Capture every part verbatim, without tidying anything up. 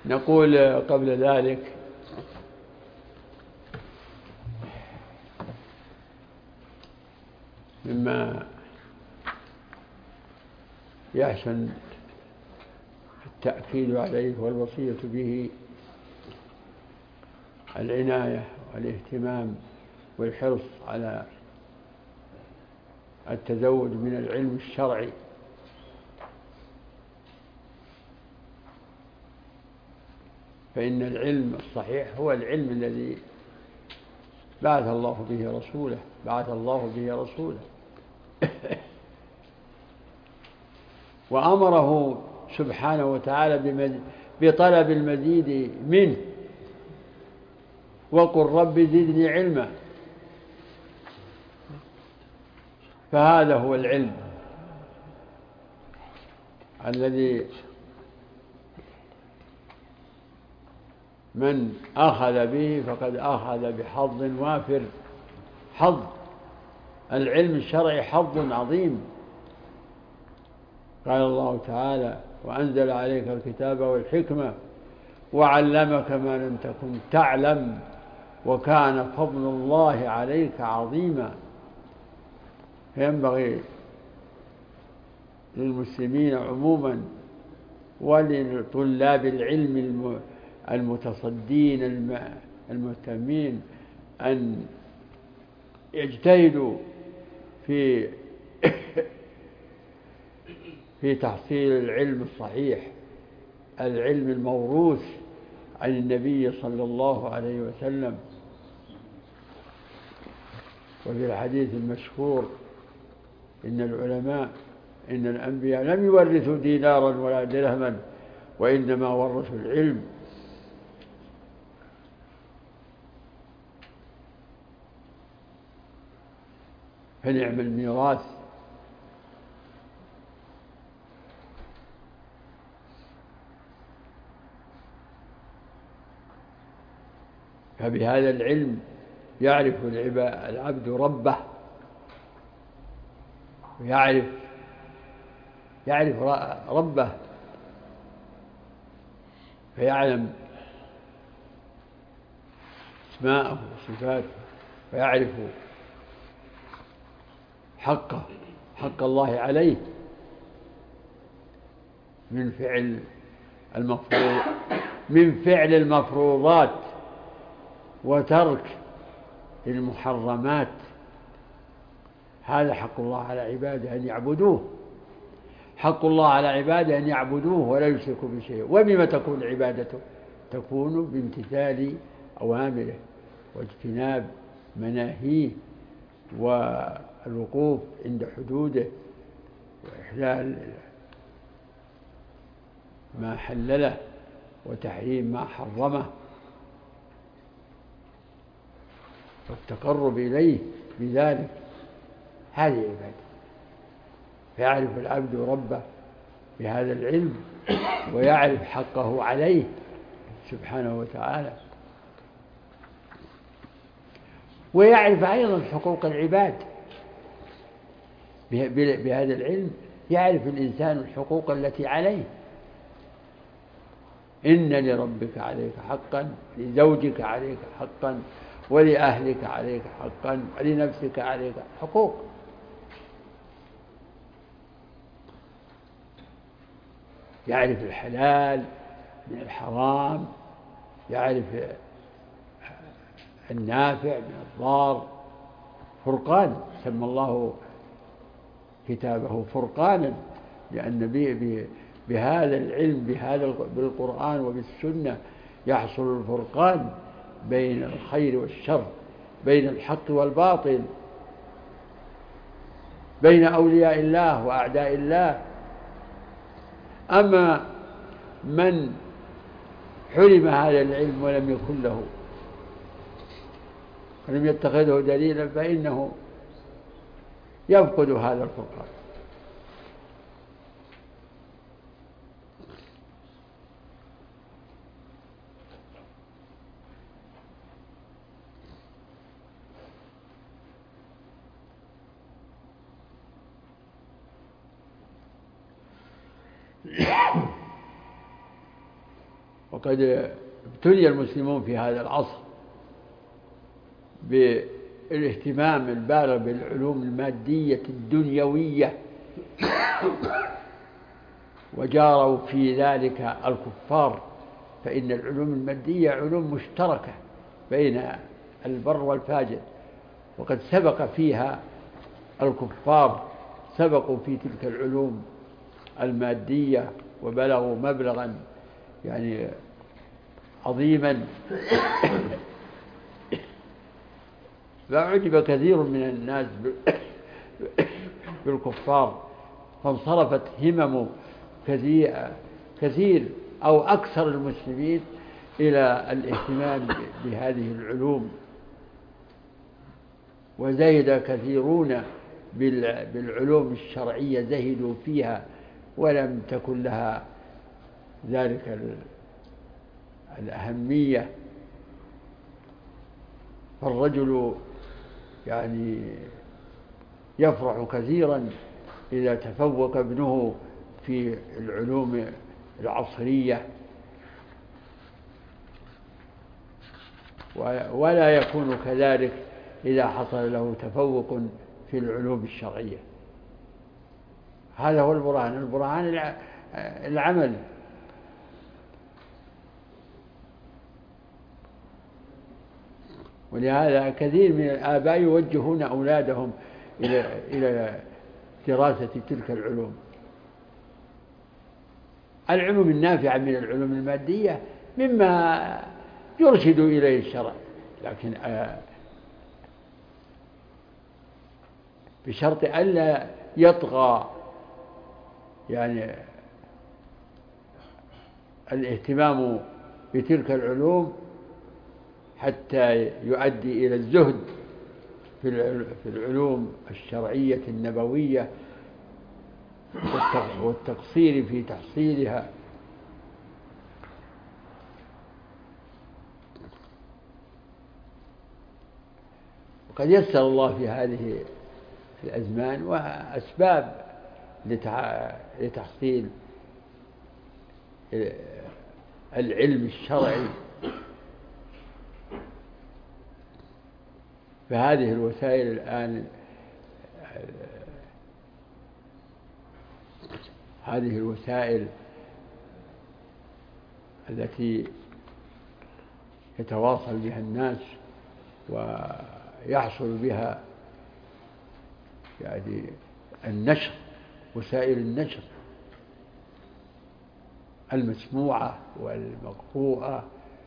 نقول قبل ذلك مما يحسن التأكيد عليه والوصية به العناية والاهتمام والحرص على التزود من العلم الشرعي، فإن العلم الصحيح هو العلم الذي بعث الله به رسوله بعث الله به رسوله وأمره سبحانه وتعالى بطلب المزيد منه، وقل رب زدني علما. فهذا هو العلم الذي من أخذ به فقد أخذ بحظ وافر. حظ العلم الشرعي حظ عظيم. قال الله تعالى: وأنزل عليك الكتاب والحكمة وعلمك ما لم تكن تعلم وكان فضل الله عليك عظيما. فينبغي للمسلمين عموما ولطلاب العلم المتصدين المهتمين أن يجتهدوا في في تحصيل العلم الصحيح، العلم الموروث عن النبي صلى الله عليه وسلم. وفي الحديث المشهور: إن العلماء إن الأنبياء لم يورثوا دينارا ولا درهما وإنما ورثوا العلم. فنعم الميراث. فبهذا العلم يعرف العبد ربه، ويعرف يعرف ربه فيعلم اسماءه وصفاته، ويعرف حقه حق الله عليه من فعل المفروض من فعل المفروضات وترك المحرمات. هذا حق الله على عباده أن يعبدوه. حق الله على عباده أن يعبدوه ولا يشركوا بشيء. وبما تكون عبادته؟ تكون بامتثال أوامره واجتناب مناهيه والوقوف عند حدوده وإحلال ما حلله وتحريم ما حرمه والتقرب إليه بذلك. هذه عبادة. فيعرف العبد ربه بهذا العلم ويعرف حقه عليه سبحانه وتعالى، ويعرف أيضا حقوق العباد. بهذا العلم يعرف الإنسان الحقوق التي عليه. إن لربك عليك حقا، لزوجك عليك حقا، ولأهلك عليك حقا، ولنفسك عليك حقوق. يعرف الحلال من الحرام، يعرف النافع من الضار. فرقان، سمى الله كتابه فرقانا، لأن بهذا العلم بهذا بالقرآن وبالسنة يحصل الفرقان بين الخير والشر، بين الحق والباطل، بين أولياء الله وأعداء الله. أما من حرم هذا العلم ولم يكن له ولم يتخذه دليلا فإنه يفقد هذا الفرقان. وقد ابتلي المسلمون في هذا العصر بالاهتمام البالغ بالعلوم المادية الدنيوية، وجاروا في ذلك الكفار، فإن العلوم المادية علوم مشتركة بين البر والفاجر، وقد سبق فيها الكفار، سبقوا في تلك العلوم المادية وبلغوا مبلغا يعني عظيما. فأعجب كثير من الناس بالكفار، فانصرفت همم كثير كثير أو أكثر المسلمين إلى الاهتمام بهذه العلوم، وزهد كثيرون بالعلوم الشرعية، زهدوا فيها ولم تكن لها ذلك الأهمية. فالرجل يعني يفرح كثيرا إذا تفوق ابنه في العلوم العصرية، ولا يكون كذلك إذا حصل له تفوق في العلوم الشرعية. هذا هو البرهان، البرهان العمل. ولهذا كثير من الآباء يوجهون أولادهم إلى إلى دراسة تلك العلوم. العلوم النافعة من العلوم المادية مما يرشد إليه الشرع، لكن بشرط ألا يطغى يعني الاهتمام بتلك العلوم حتى يؤدي إلى الزهد في العلوم الشرعية النبوية والتقصير في تحصيلها. وقد يسر الله في هذه الأزمان وأسباب لتحصيل العلم الشرعي، فهذه الوسائل الآن هذه الوسائل التي يتواصل بها الناس ويحصل بها يعني النشر، وسائل النشر المسموعة والمقروءة،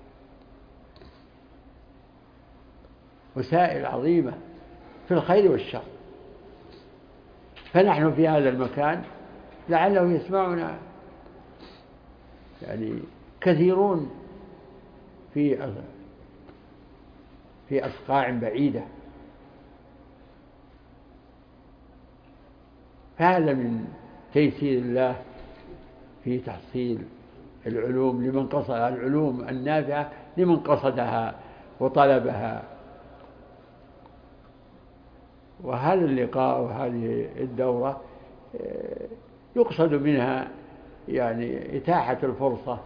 وسائل عظيمة في الخير والشر. فنحن في هذا المكان لعله يسمعنا يعني كثيرون في في أصقاع بعيدة، فهذا من تيسير الله في تحصيل العلوم لمن قصد العلوم النافعة لمن قصدها وطلبها. وهذا اللقاء وهذه الدورة يقصد منها يعني إتاحة الفرصة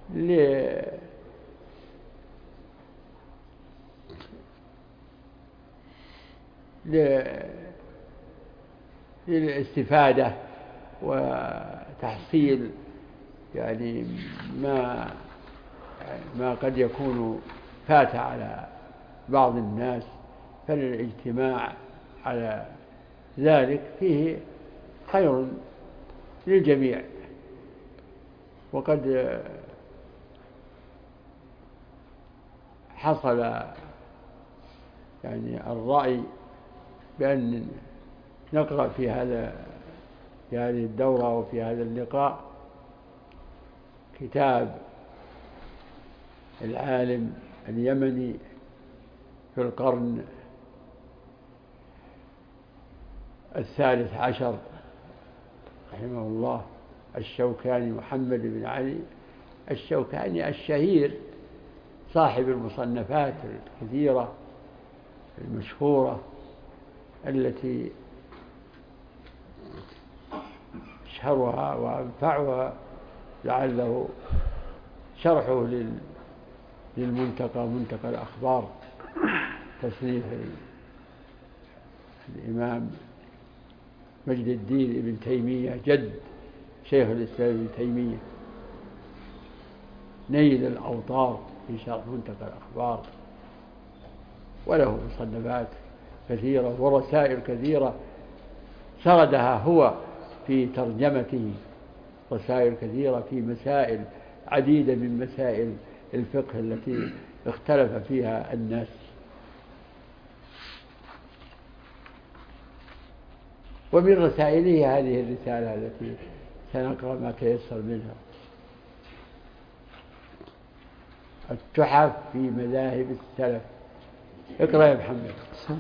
للاستفادة وتحصيل يعني ما ما قد يكون فات على بعض الناس، فالاجتماع على ذلك فيه خير للجميع. وقد حصل يعني الرأي بأن نقرأ في هذا في هذه الدورة وفي هذا اللقاء كتاب العالم اليمني في القرن الثالث عشر رحمه الله، الشوكاني، محمد بن علي الشوكاني الشهير صاحب المصنفات الكثيرة المشهورة التي أشهرها وأنفعها لعله شرحه للمنتقى منتقى الأخبار تصنيف الإمام مجد الدين ابن تيمية جد شيخ الإسلام ابن تيمية، نيل الأوطار في شرح منتقى الأخبار، وله مصنفات كثيرة ورسائل كثيرة سردها هو في ترجمته، رسائل كثيرة في مسائل عديدة من مسائل الفقه التي اختلف فيها الناس. ومن رسائله هذه الرسالة التي سنقرأ ما تيسر منها، التحف في مذاهب السلف. اقرأ يا محمد.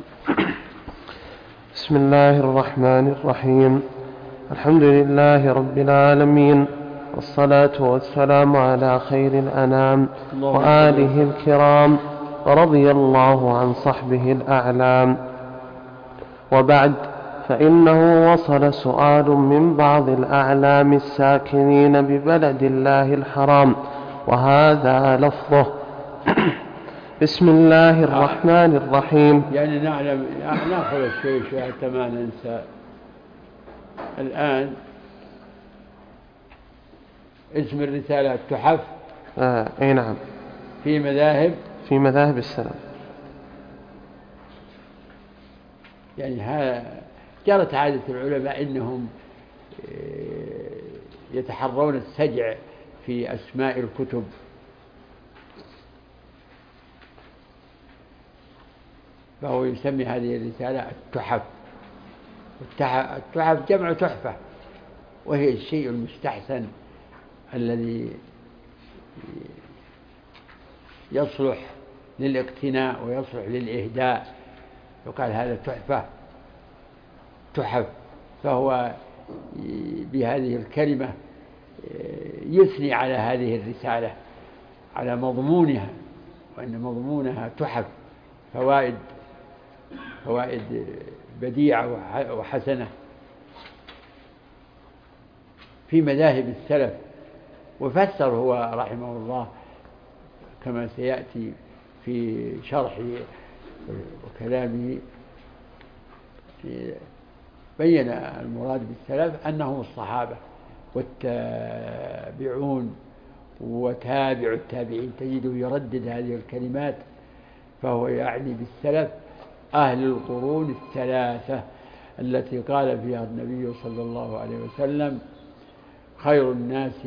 بسم الله الرحمن الرحيم. الحمد لله رب العالمين، والصلاة والسلام على خير الأنام وآله الكرام، ورضي الله عن صحبه الأعلام. وبعد، فإنه وصل سؤال من بعض الأعلام الساكنين ببلد الله الحرام، وهذا لفظه: بسم الله الرحمن الرحيم. يعني نعلم نأخذ الشيء شوي حتى ما ننسى. الآن اسم الرسالة التحف آه أي نعم في مذاهب في مذاهب السلف. يعني ها جرت عادة العلماء إنهم يتحرون السجع في أسماء الكتب، فهو يسمي هذه الرسالة التحف. التحف جمع تحفة، وهي الشيء المستحسن الذي يصلح للاقتناء ويصلح للإهداء، يقال هذا تحفة تحف. فهو بهذه الكلمة يثني على هذه الرسالة، على مضمونها، وأن مضمونها تحف، فوائد فوائد بديعة وحسنة في مذاهب السلف. وفسر هو رحمه الله كما سيأتي في شرحه وكلامه، بين المراد بالسلف أنهم الصحابة والتابعون وتابع التابعين، تجده يردد هذه الكلمات. فهو يعني بالسلف أهل القرون الثلاثة التي قال فيها النبي صلى الله عليه وسلم: خير الناس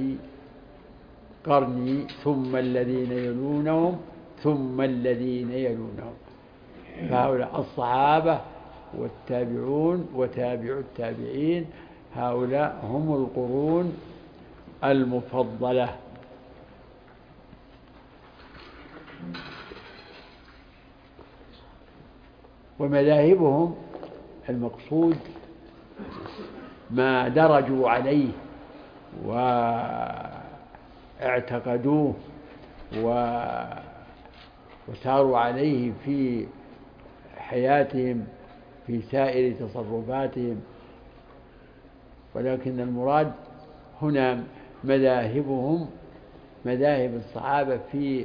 قرني ثم الذين يلونهم ثم الذين يلونهم. فهؤلاء الصحابة والتابعون وتابع التابعين، هؤلاء هم القرون المفضلة. ومذاهبهم المقصود ما درجوا عليه واعتقدوه وساروا عليه في حياتهم في سائر تصرفاتهم. ولكن المراد هنا مذاهبهم مذاهب الصحابة في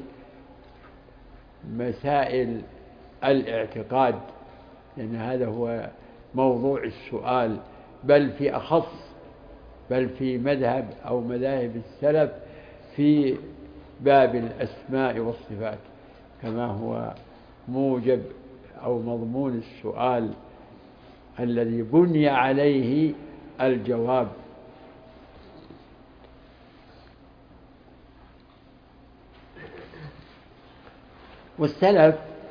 مسائل الاعتقاد، لأن هذا هو موضوع السؤال، بل في أخص بل في مذهب أو مذاهب السلف في باب الأسماء والصفات، كما هو موجب أو مضمون السؤال الذي بني عليه الجواب. والسلف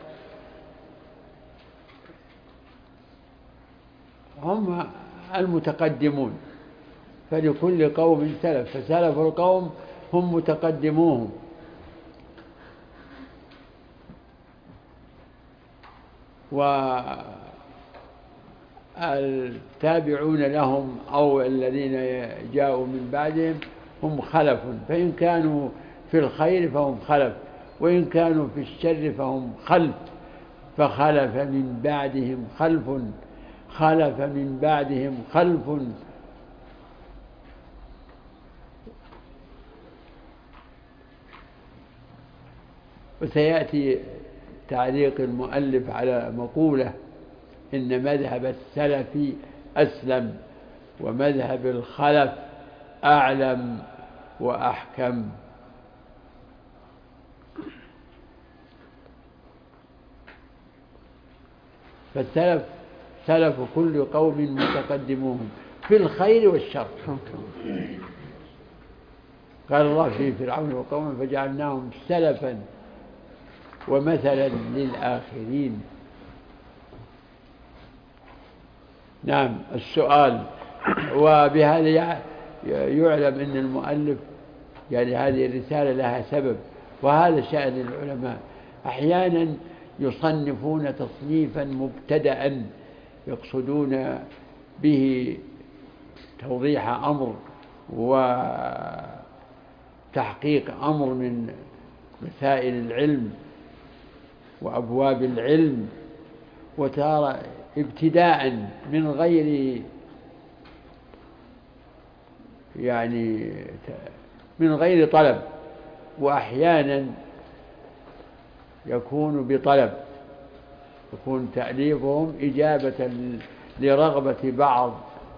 هم المتقدمون، فلكل قوم سلف، فسلف القوم هم متقدموهم، والتابعون لهم أو الذين جاءوا من بعدهم هم خلف، فإن كانوا في الخير فهم خلف، وإن كانوا في الشر فهم خلف. فخلف من بعدهم خلف خلف من بعدهم خلف وسيأتي تعليق المؤلف على مقولة إن مذهب السلف أسلم ومذهب الخلف أعلم وأحكم. فالسلف سلف كل قوم متقدموهم في الخير والشر. قال الله في فرعون وقومه فجعلناهم سلفا ومثلا للآخرين. نعم. السؤال، وبهذا يعلم أن المؤلف يعني هذه الرسالة لها سبب، وهذا شأن العلماء، أحيانا يصنفون تصنيفا مبتدأ يقصدون به توضيح أمر وتحقيق أمر من مسائل العلم وأبواب العلم، وتارة ابتداء من غير يعني من غير طلب، وأحيانا يكون بطلب، يكون تأليفهم إجابة لرغبة بعض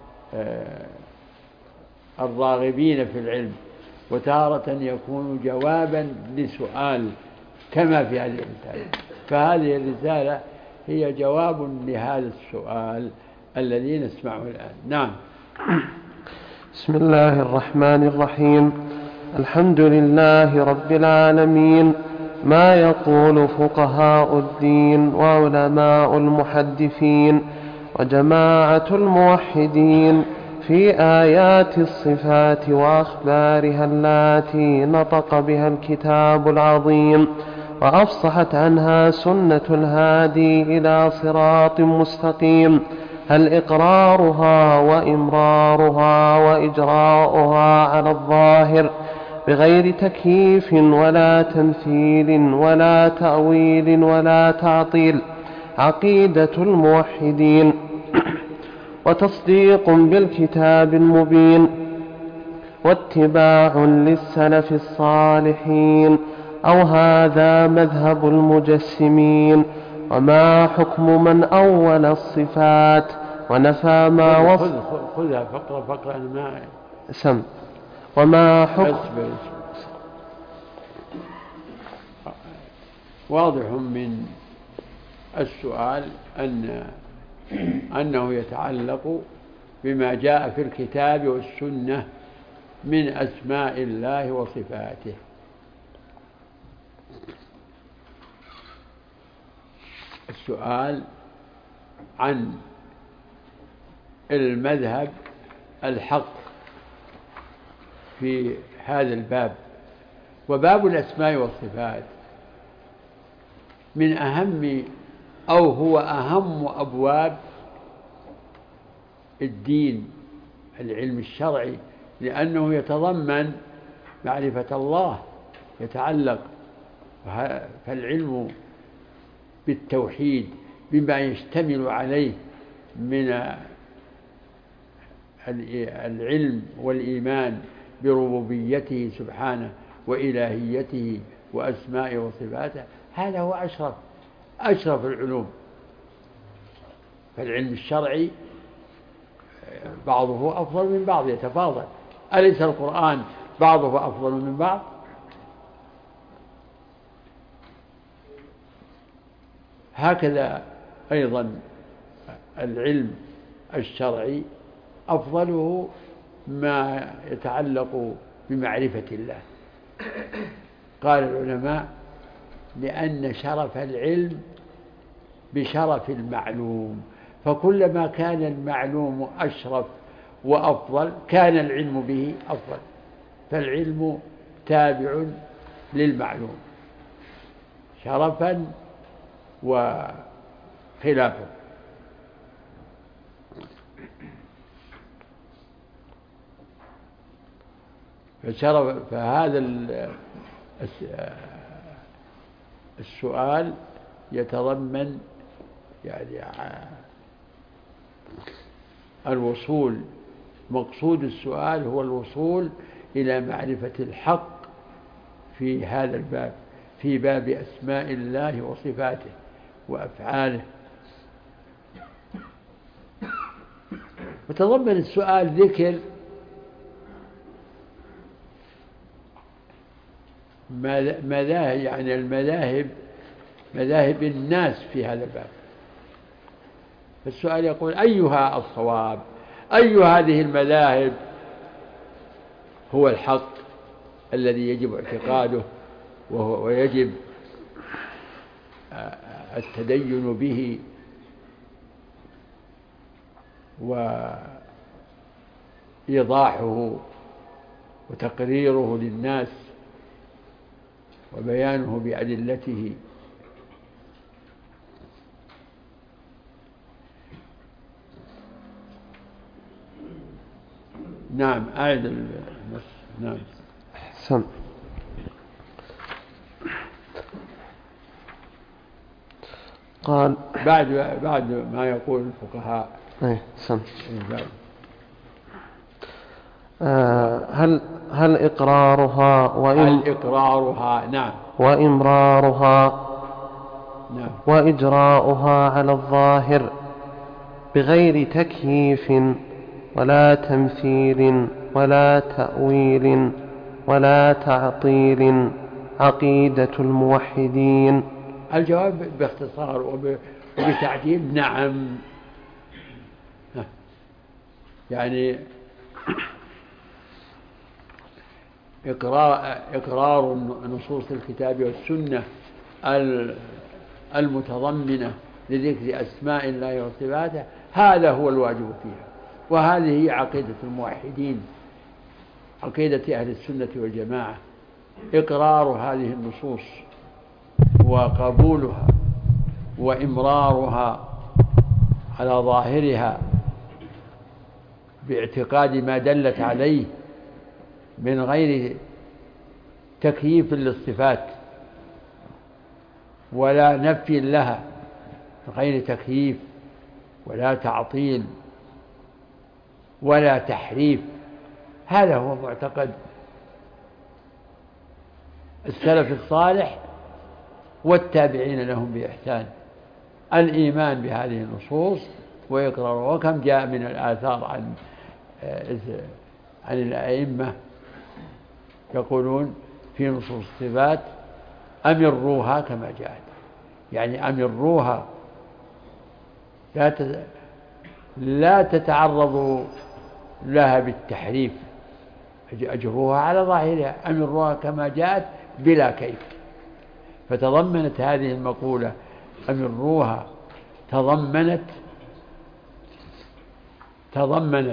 الراغبين في العلم، وتارة يكون جوابا لسؤال كما في هذه الرسالة. فهذه الرسالة هي جواب لهذا السؤال الذي نسمعه الآن. نعم. بسم الله الرحمن الرحيم. الحمد لله رب العالمين. ما يقول فقهاء الدين وعلماء المحدثين وجماعة الموحدين في آيات الصفات وأخبارها التي نطق بها الكتاب العظيم وأفصحت عنها سنة الهادي إلى صراط مستقيم، هل إقرارها وإمرارها وإجراؤها على الظاهر بغير تكييف ولا تمثيل ولا تأويل ولا تعطيل عقيدة الموحدين وتصديق بالكتاب المبين واتباع للسلف الصالحين، أو هذا مذهب المجسمين؟ وما حكم من أول الصفات ونفى ما وصف؟ خذها فقرة فقرة أنا ما سم. وما حكم واضح من السؤال أن أنه يتعلق بما جاء في الكتاب والسنة من أسماء الله وصفاته. السؤال عن المذهب الحق في هذا الباب. وباب الأسماء والصفات من أهم أو هو أهم أبواب الدين، العلم الشرعي، لأنه يتضمن معرفة الله، يتعلق فالعلم بالتوحيد بما يشتمل عليه من العلم والإيمان بربوبيته سبحانه وإلهيته وأسمائه وصفاته، هذا هو أشرف أشرف العلوم. فالعلم الشرعي بعضه أفضل من بعض، يتفاضل. أليس القرآن بعضه أفضل من بعض؟ هكذا أيضا العلم الشرعي أفضله ما يتعلق بمعرفة الله. قال العلماء لأن شرف العلم بشرف المعلوم، فكلما كان المعلوم أشرف وأفضل كان العلم به أفضل، فالعلم تابع للمعلوم شرفا وخلافا. فشرف فهذا السؤال يتضمن يعني الوصول، مقصود السؤال هو الوصول إلى معرفة الحق في هذا الباب، في باب أسماء الله وصفاته وأفعاله. وتضمن السؤال ذكر مذاهب، يعني المذاهب، مذاهب الناس في هذا الباب. فالسؤال يقول أيها الصواب، أي هذه المذاهب هو الحق الذي يجب اعتقاده ويجب التدين به وإيضاحه وتقريره للناس وبيانه بأدلته. نعم أعد النص. نعم أحسن. قال بعد بعد ما يقول الفقهاء. ايه سم. آه هل هل إقرارها وإم هل إقرارها نعم وإمرارها نعم وإجراؤها على الظاهر بغير تكييف ولا تمثيل ولا تأويل ولا تعطيل عقيدة الموحدين؟ الجواب باختصار وبتعديل نعم. يعني إقرار, إقرار نصوص الكتاب والسنة المتضمنة لذكر أسماء الله وصفاته هذا هو الواجب فيها، وهذه هي عقيدة الموحدين، عقيدة أهل السنة والجماعة، إقرار هذه النصوص وقبولها وإمرارها على ظاهرها باعتقاد ما دلت عليه من غير تكييف للصفات ولا نفي لها، من غير تكييف ولا تعطيل ولا تحريف. هذا هو معتقد السلف الصالح والتابعين لهم بإحسان، الإيمان بهذه النصوص وإقرارها. وكم جاء من الآثار عن عن الأئمة يقولون في نصوص الصفات أمروها كما جاءت، يعني أمروها لا لا تتعرضوا لها بالتحريف، أجروها على ظاهرها، أمروها كما جاءت بلا كيف. فتضمنت هذه المقولة أمروها تضمنت تضمنت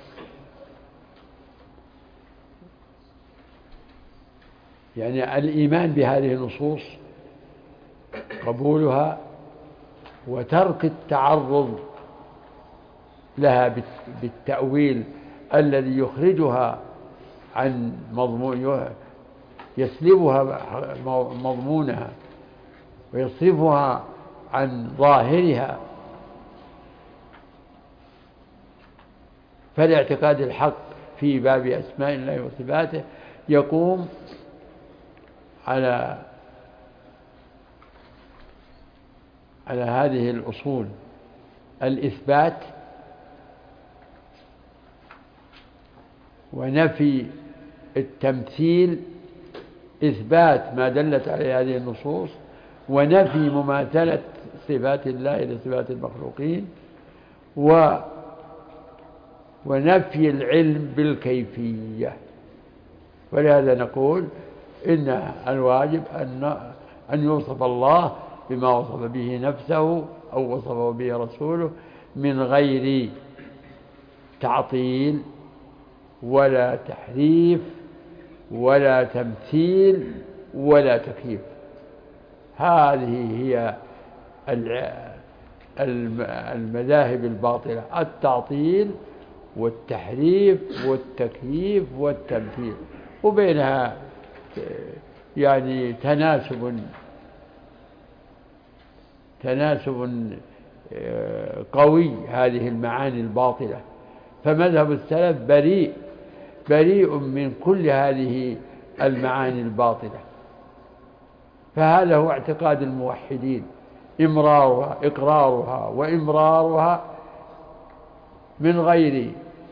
يعني الإيمان بهذه النصوص، قبولها وترك التعرض لها بالتأويل الذي يخرجها عن مضمون، يسلبها مضمونها ويصرفها عن ظاهرها. فالاعتقاد الحق في باب أسماء الله وصفاته يقوم على على هذه الأصول: الإثبات ونفي التمثيل، إثبات ما دلت عليه هذه النصوص ونفي مماثلة صفات الله لصفات المخلوقين، و ونفي العلم بالكيفية. ولهذا نقول إن الواجب أن أن يوصف الله بما وصف به نفسه أو وصفه به رسوله من غير تعطيل ولا تحريف ولا تمثيل ولا تكييف. هذه هي المذاهب الباطلة: التعطيل والتحريف والتكييف والتمثيل، وبينها يعني تناسب تناسب قوي هذه المعاني الباطلة. فمذهب السلف بريء بريء من كل هذه المعاني الباطلة. فهذا هو اعتقاد الموحدين، إمرارها إقرارها وإمرارها من غير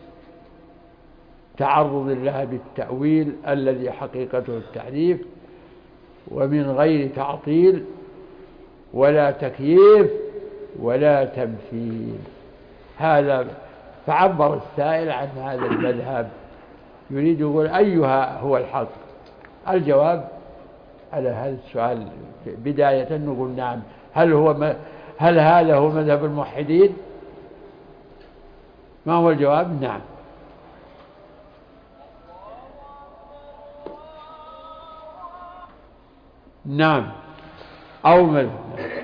تعرض لها بالتأويل الذي حقيقته التحريف، ومن غير تعطيل ولا تكييف ولا تمثيل. هذا فعبر السائل عن هذا المذهب، يريد يقول أيها هو الحق؟ الجواب على هذا السؤال بداية نقول نعم. هل هو م... هل هذا هو مذهب الموحدين؟ ما هو الجواب؟ نعم. نعم أو مذهب.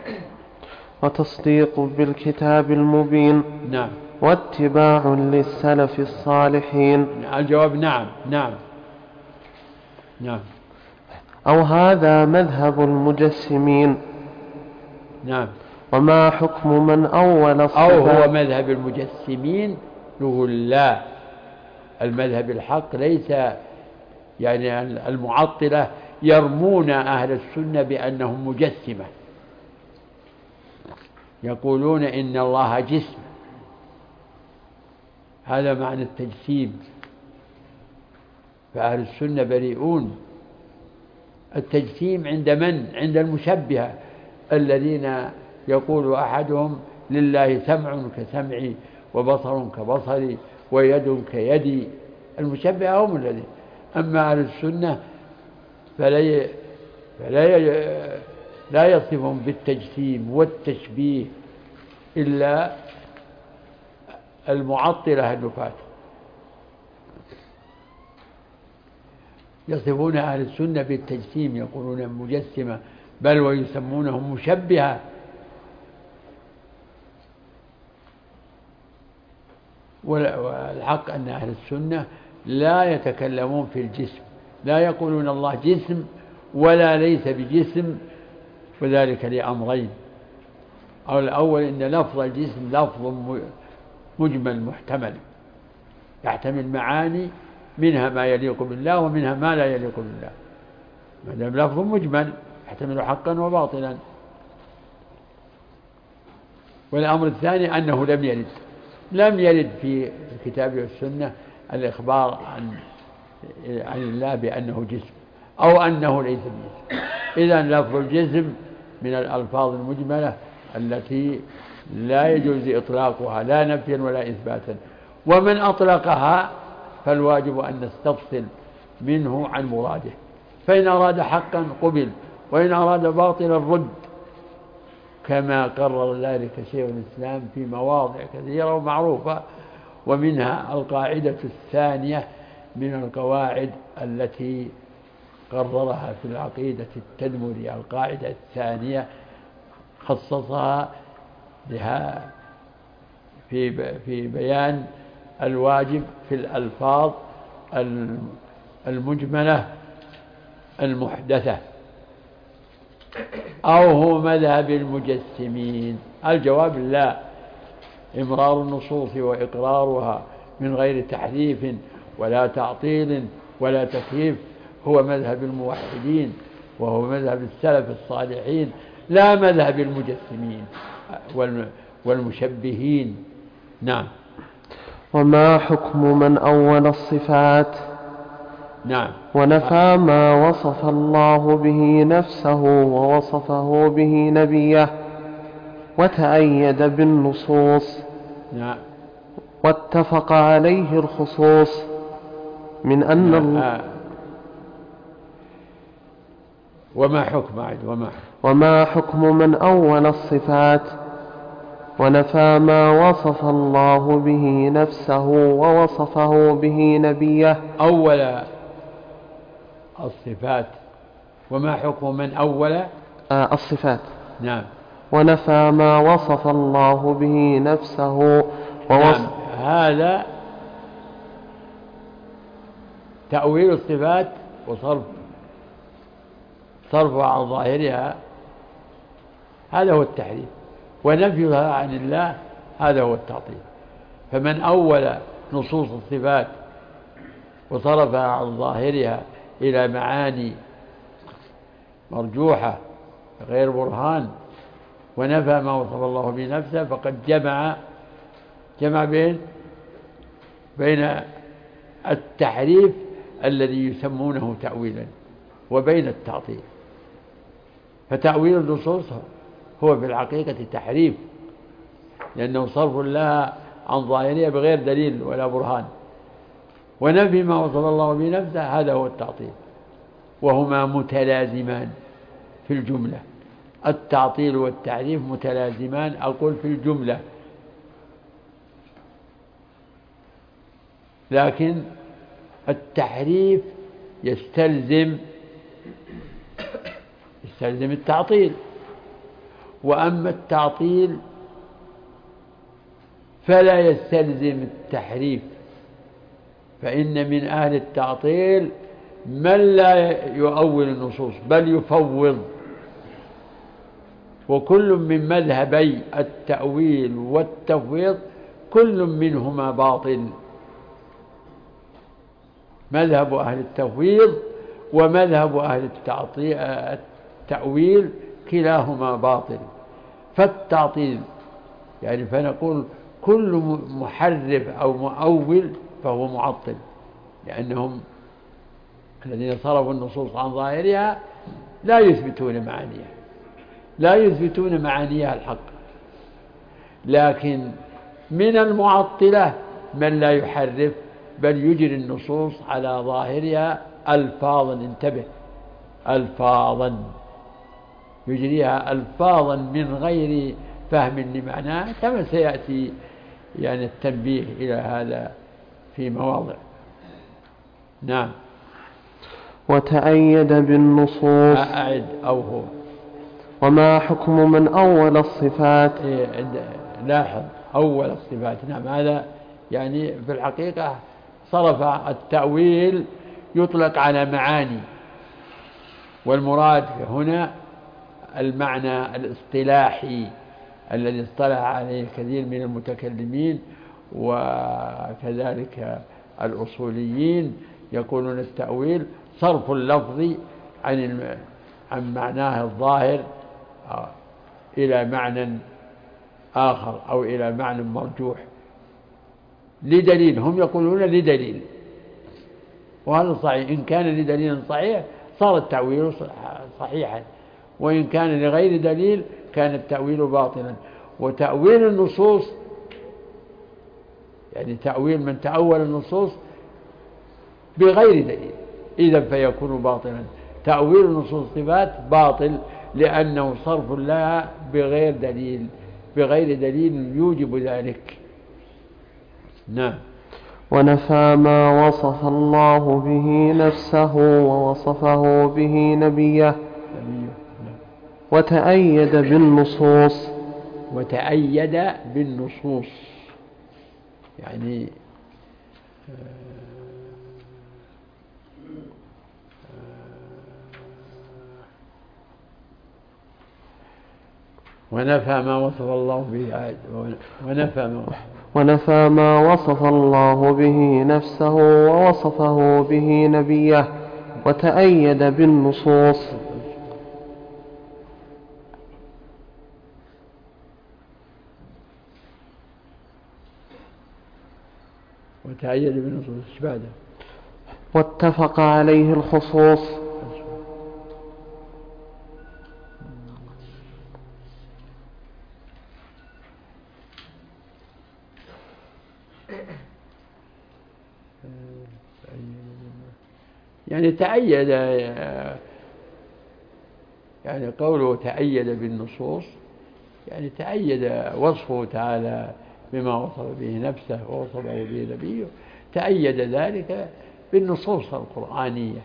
وتصديق بالكتاب المبين. نعم. واتباع للسلف الصالحين. الجواب نعم. نعم نعم. أو هذا مذهب المجسمين. نعم. وما حكم من أول الصفات؟ أو هو مذهب المجسمين؟ نقول لا، المذهب الحق ليس، يعني المعطلة يرمون أهل السنة بأنهم مجسمة، يقولون إن الله جسم، هذا معنى التجسيم. فأهل السنة بريئون. التجسيم عند من؟ عند المشبهة الذين يقول أحدهم لله سمع كسمعي وبصر كبصري ويد كيدي. المشبهة هم الذين. أما أهل السنة فلا فلا لا يصفهم بالتجسيم والتشبيه إلا المعطلة النفاة. يصفون أهل السنة بالتجسيم، يقولون مجسمة، بل ويسمونهم مشبهة. والحق أن أهل السنة لا يتكلمون في الجسم، لا يقولون الله جسم ولا ليس بجسم، وذلك لأمرين. أو الأول أن لفظ الجسم لفظ مجمل محتمل، يحتمل معاني، منها ما يليق بالله ومنها ما لا يليق بالله، ما دام لفظ مجمل يحتمل حقا وباطلا. والأمر الثاني أنه لم يرد لم يرد في الكتاب والسنة الإخبار عن عن الله بأنه جسم أو أنه ليس بجسم. إذن لفظ الجسم من الألفاظ المجملة التي لا يجوز إطلاقها لا نفيا ولا إثباتا، ومن أطلقها فالواجب أن نستفصل منه عن مراده، فإن أراد حقا قبل وإن أراد باطلا رد، كما قرر ذلك شيخ الإسلام في مواضع كثيرة ومعروفة. ومنها القاعدة الثانية من القواعد التي قررها في العقيدة التدمرية، القاعدة الثانية خصصها لها في في بيان الواجب في الألفاظ المجملة المحدثة. أو هو مذهب المجسمين؟ الجواب لا، إمرار النصوص وإقرارها من غير تحريف ولا تعطيل ولا تكييف هو مذهب الموحدين، وهو مذهب السلف الصالحين، لا مذهب المجسمين والمشبهين. نعم. وما حكم من أول الصفات؟ نعم. ونفى ما وصف الله به نفسه ووصفه به نبيه وتأيد بالنصوص. نعم. واتفق عليه الخصوص من أن نعم. آه. وما حكم عد وما وما حكم من أول الصفات ونفى ما وصف الله به نفسه ووصفه به نبيه؟ أول الصفات. وما حكم من أول آه الصفات؟ نعم. ونفى ما وصف الله به نفسه ووصف. نعم. هذا تأويل الصفات وصرف صرفها عن ظاهرها، هذا هو التحريف، ونفيها عن الله هذا هو التعطيل. فمن أول نصوص الصفات وصرفها عن ظاهرها إلى معاني مرجوحة غير برهان ونفى ما وصف الله به نفسه فقد جمع جمع بين بين التحريف الذي يسمونه تأويلا وبين التعطيل. فتأويل النصوص هو في الحقيقة تحريف، لأنه صرف لها عن ظاهرها بغير دليل ولا برهان، ونفي ما وصف الله به نفسه هذا هو التعطيل، وهما متلازمان في الجملة. التعطيل والتحريف متلازمان أقول في الجملة، لكن التحريف يستلزم يستلزم التعطيل، وأما التعطيل فلا يستلزم التحريف، فإن من أهل التعطيل من لا يؤول النصوص بل يفوض، وكل من مذهبي التأويل والتفويض كل منهما باطل. مذهب أهل التفويض ومذهب أهل التأويل كلاهما باطل. فالتعطيل يعني فنقول كل محرف أو مؤول فهو معطل، لأنهم الذين صرفوا النصوص عن ظاهرها لا يثبتون معانيها لا يثبتون معانيها الحق. لكن من المعطلة من لا يحرف بل يجري النصوص على ظاهرها ألفاظا، انتبه، ألفاظا يجريها ألفاظا من غير فهم لمعناه، كما سيأتي يعني التنبيه إلى هذا في مواضع. نعم. وتأيد بالنصوص. أعد أو هو. وما حكم من أول الصفات؟ لاحظ أول الصفات. نعم، هذا يعني في الحقيقة صرف التأويل يطلق على معاني، والمراد هنا المعنى الاصطلاحي الذي اصطلح عليه كثير من المتكلمين وكذلك الأصوليين، يقولون التأويل صرف اللفظ عن عن معناه الظاهر إلى معنى آخر أو إلى معنى مرجوح لدليل. هم يقولون لدليل، وهذا صحيح. إن كان لدليل صحيح صار التأويل صحيحا، وإن كان لغير دليل كان التأويل باطلا. وتأويل النصوص يعني تأويل من تأول النصوص بغير دليل إذا فيكون باطلا. تأويل النصوص صفات باطل لأنه صرف لها بغير دليل بغير دليل يوجب ذلك. نعم. ونفى ما وصف الله به نفسه ووصفه به نبيه. وتأيد بالنصوص. وتأيد بالنصوص يعني ونفى ما وصف الله به ونفى ما ونفى ما وصف الله به نفسه ووصفه به نبيه. وتأيد بالنصوص. وتأيد بالنصوص بعده. واتفق عليه الخصوص. يعني تأيد، يعني قوله تأيد بالنصوص يعني تأيد وصفه تعالى بما وصف به نفسه ووصفه به نبيه، تأيد ذلك بالنصوص القرآنية.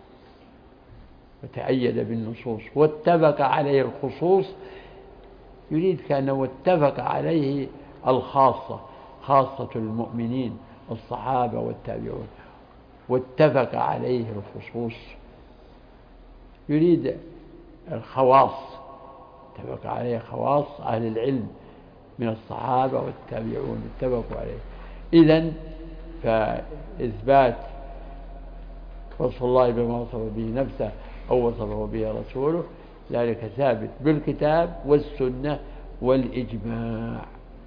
وتأيد بالنصوص. واتفق عليه الخصوص يريد كأنه اتفق عليه الخاصة، خاصة المؤمنين الصحابة والتابعون. واتفق عليه الخصوص يريد الخواص، اتفق عليه خواص أهل العلم من الصحابة والتابعون اتفقوا عليه. إذن فإثبات وصف الله بما وصف به نفسه أو وصفه به رسوله، ذلك ثابت بالكتاب والسنة والإجماع.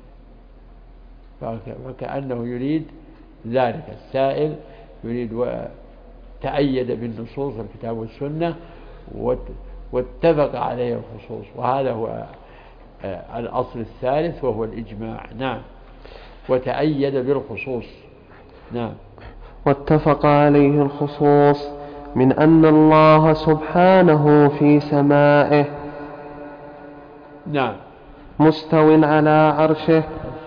فكأنه يريد ذلك السائل يريد تأيد بالنصوص الكتاب والسنة واتفق عليه الخصوص، وهذا هو الأصل الثالث وهو الإجماع. نعم، وتأيد بالخصوص. نعم، واتفق عليه الخصوص من أن الله سبحانه في سمائه نعم مستو على عرشه،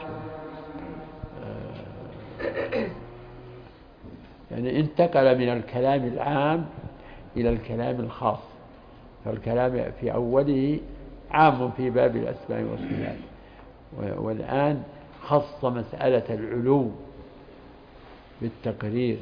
يعني انتقل من الكلام العام إلى الكلام الخاص، فالكلام في أوله عام في باب الأسماء والصفات، والآن خص مسألة العلو بالتقرير.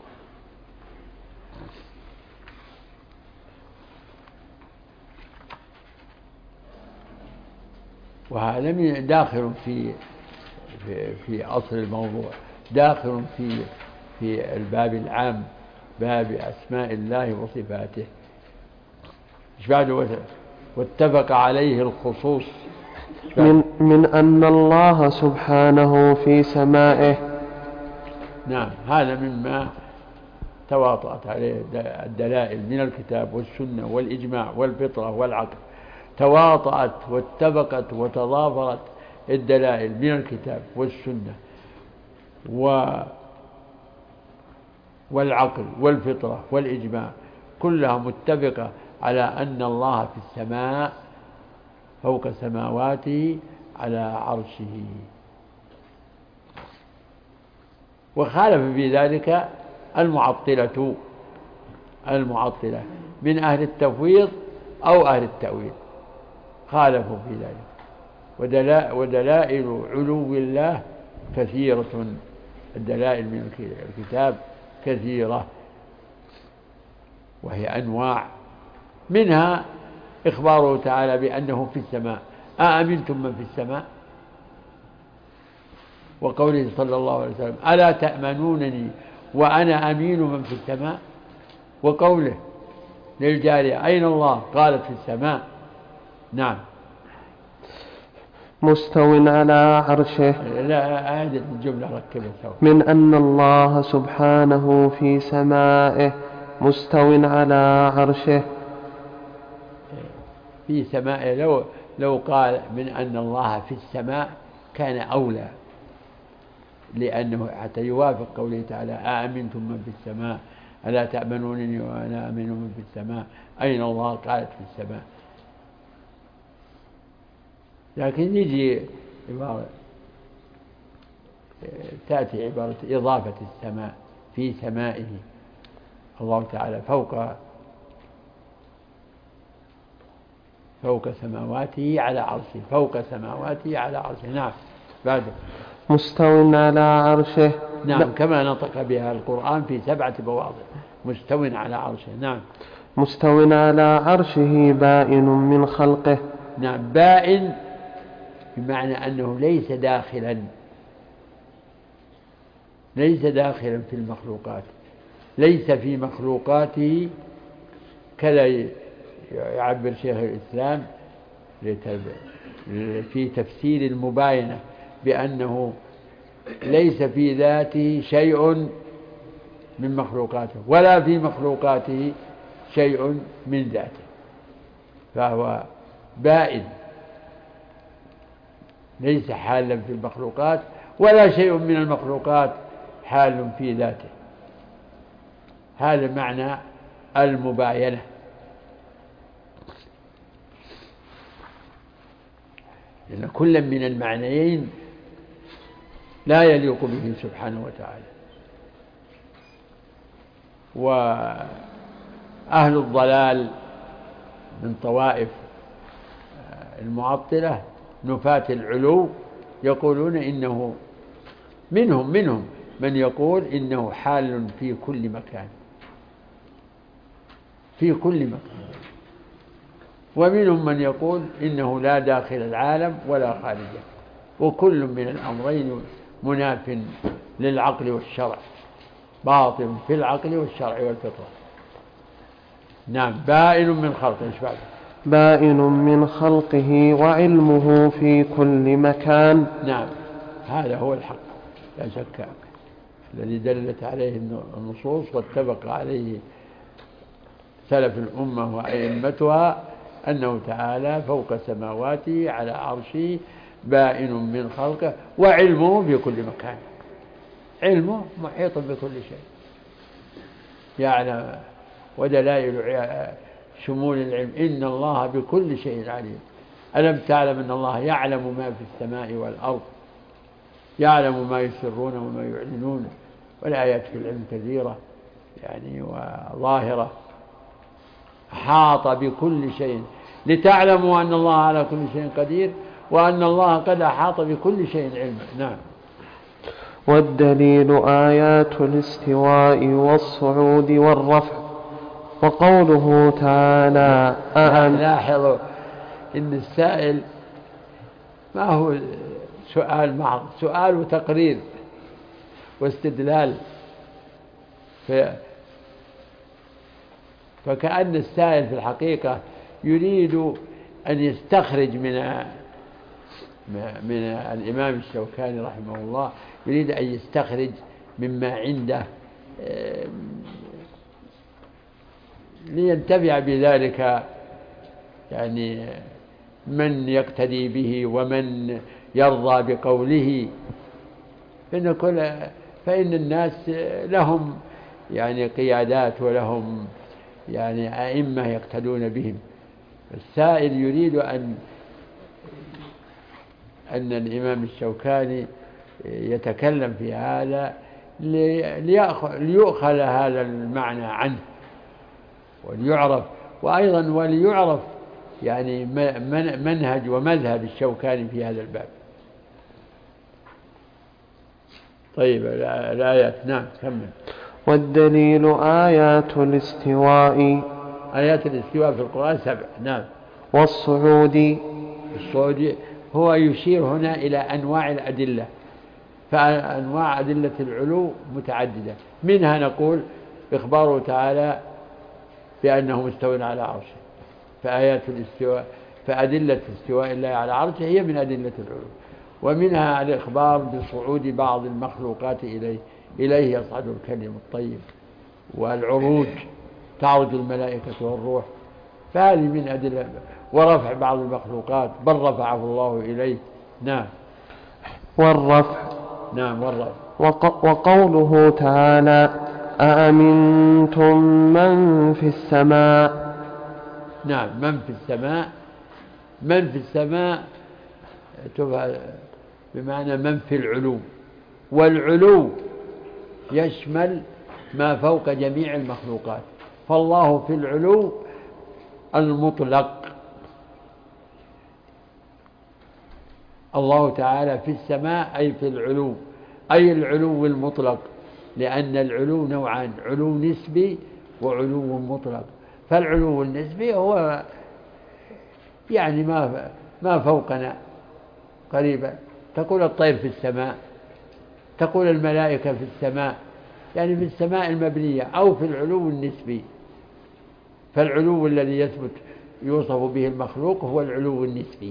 وهذا داخل في في, في أصل الموضوع، داخل في في الباب العام، باب أسماء الله وصفاته. إيش بعده؟ واتفق عليه الخصوص من, من أن الله سبحانه في سمائه. نعم، هذا مما تواطأت عليه الدلائل من الكتاب والسنة والإجماع والفطرة والعقل، تواطأت واتفقت وتضافرت الدلائل من الكتاب والسنة والعقل والفطرة والإجماع، كلها متفقة على أن الله في السماء فوق سماواته على عرشه. وخالف في ذلك المعطلة المعطلة من أهل التفويض أو أهل التأويل، خالفوا في ذلك. ودلائل علو الله كثيرة، الدلائل من الكتاب كثيرة وهي أنواع، منها إخباره تعالى بأنه في السماء، أأمنتم من في السماء، وقوله صلى الله عليه وسلم ألا تأمنونني وأنا أمين من في السماء، وقوله للجارية أين الله قالت في السماء. نعم، مستو على عرشه. لا، هذه الجملة ركبها سوا. من أن الله سبحانه في سمائه مستو على عرشه. في سمائه، لو لو قال من أن الله في السماء كان أولى، لأنه حتى يوافق قوله تعالى أأمنتم من في السماء ألا تأمنونني وأنا أمين من في السماء أين الله قالت في السماء. لكن يجي عبارة، تأتي عبارة إضافة السماء في سمائه، الله تعالى فوق فوق سماواته على عرشه، فوق سماواته على عرشه. نعم، بعده مستو على عرشه. نعم، كما نطق بها القرآن في سبعة مواضع، مستو على عرشه. نعم، مستو على عرشه بائن من خلقه. نعم، بائن بمعنى أنه ليس داخلا ليس داخلا في المخلوقات، ليس في مخلوقاته، كلا يعبر شيخ الإسلام في تفسير المباينة بأنه ليس في ذاته شيء من مخلوقاته ولا في مخلوقاته شيء من ذاته، فهو بائن، ليس حالا في المخلوقات ولا شيء من المخلوقات حال في ذاته. هذا معنى المباينة. لأن كل من المعنيين لا يليق به سبحانه وتعالى. وأهل الضلال من طوائف المعطلة نفاة العلو يقولون إنه منهم منهم من يقول إنه حال في كل مكان، في كل مكان، ومنهم من يقول إنه لا داخل العالم ولا خارجه، وكل من الأمرين مناف للعقل والشرع، باطل في العقل والشرع والفطرة. نعم. بائن من خلقه، إيش بعد؟ بائن من خلقه وعلمه في كل مكان. نعم، هذا هو الحق لا شك، الذي دلت عليه النصوص واتفق عليه سلف الأمة وأئمتها، أنه تعالى فوق سماواته على عرشه بائن من خلقه وعلمه في كل مكان. علمه محيط بكل شيء، يعني ودلائل شمول العلم إن الله بكل شيء عليم. ألم تعلم أن الله يعلم ما في السماء والأرض، يعلم ما يسرون وما يعلنون. والآيات في العلم كثيرة يعني وظاهرة. أحاط بكل شيء لتعلموا أن الله على كل شيء قدير وأن الله قد أحاط بكل شيء علما. نعم. والدليل آيات الاستواء والصعود والرفع. وقوله تعالى أأم لاحظوا إن السائل ما هو سؤال محض، سؤال وتقرير واستدلال. فكأن السائل في الحقيقة يريد أن يستخرج من من الإمام الشوكاني رحمه الله، يريد أن يستخرج مما عنده لينتفع بذلك يعني من يقتدي به ومن يرضى بقوله. فإن, كل فإن الناس لهم يعني قيادات ولهم يعني أئمة يقتدون بهم. السائل يريد أن أن الإمام الشوكاني يتكلم في هذا ليؤخذ هذا المعنى عنه وليعرف، وأيضا وليعرف يعني منهج ومذهب الشوكاني في هذا الباب. طيب الآيات. نعم كمل. والدليل آيات الاستواء. آيات الاستواء في القرآن سبع. نعم. والصعود. الصعود هو يشير هنا إلى أنواع الأدلة، فأنواع أدلة العلو متعددة. منها نقول إخباره تعالى بأنه مستوى على عرشه، فآيات الاستواء فأدلة استواء الله على عرشه هي من أدلة العلو. ومنها الإخبار بصعود بعض المخلوقات إليه إليه يصعد الكلم الطيب، والعروج تعرج الملائكة والروح، فهذه من أدلة. ورفع بعض المخلوقات بل رفعه الله إليه. نعم. والرفع. نعم والرفع. وق وقوله تعالى أأمنتم من في السماء. نعم. من في السماء، من في السماء بمعنى من في العلو، والعلو يشمل ما فوق جميع المخلوقات، فالله في العلو المطلق. الله تعالى في السماء أي في العلو، أي العلو المطلق، لأن العلو نوعان: علو نسبي وعلو مطلق. فالعلو النسبي هو يعني ما ما فوقنا قريبا، تقول الطير في السماء، تقول الملائكة في السماء، يعني في السماء المبنية أو في العلو النسبي. فالعلو الذي يثبت يوصف به المخلوق هو العلو النسبي،